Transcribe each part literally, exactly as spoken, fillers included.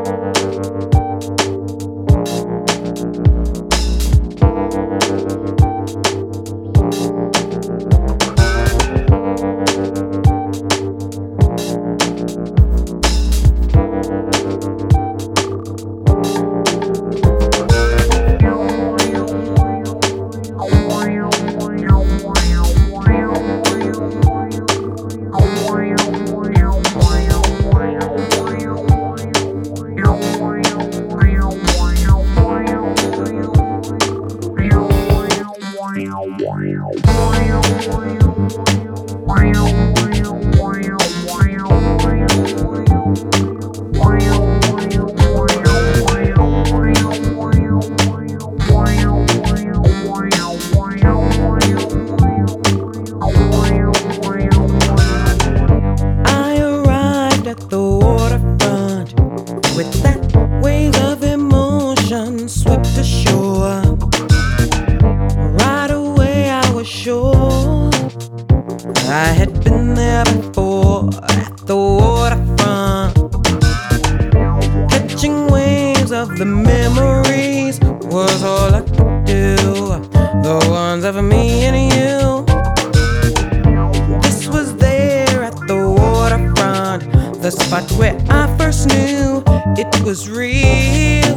With that wave of emotion swept ashore, right away I was sure I had been there before at the waterfront, catching waves of the memories was all I could do, the ones of me and you. This was there at the waterfront, the spot where I first knew it was real.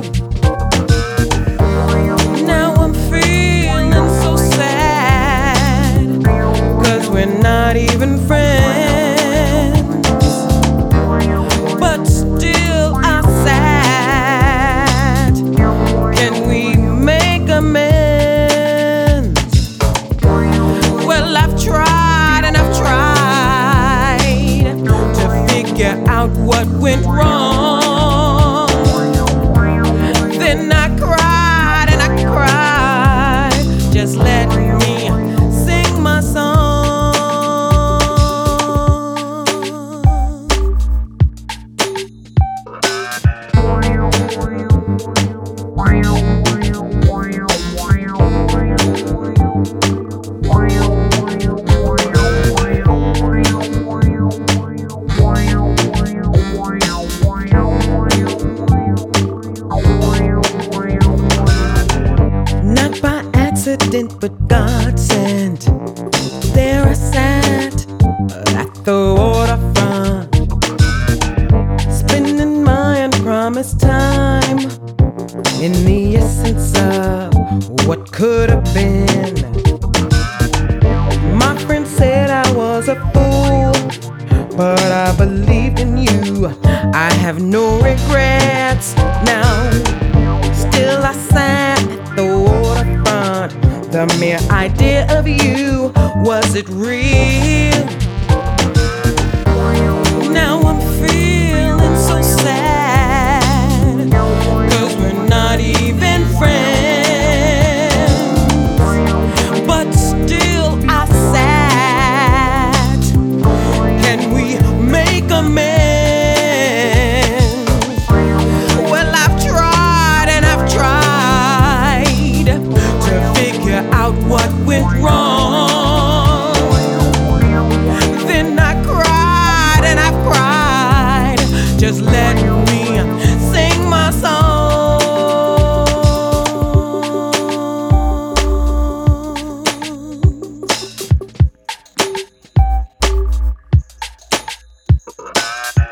Now I'm feeling so sad, 'cause we're not even friends, but still I sat. Can we make amends? Well, I've tried and I've tried to figure out what went wrong. Then I cried and I cried, just let me sing my song. Not by accident, but God sent. There I sat at the waterfront, spending my unpromised time in the essence of what could have been. My friend said I was a fool, but I believed in you. I have no regrets now. Still I sat at the waterfront. The mere idea of you, was it real?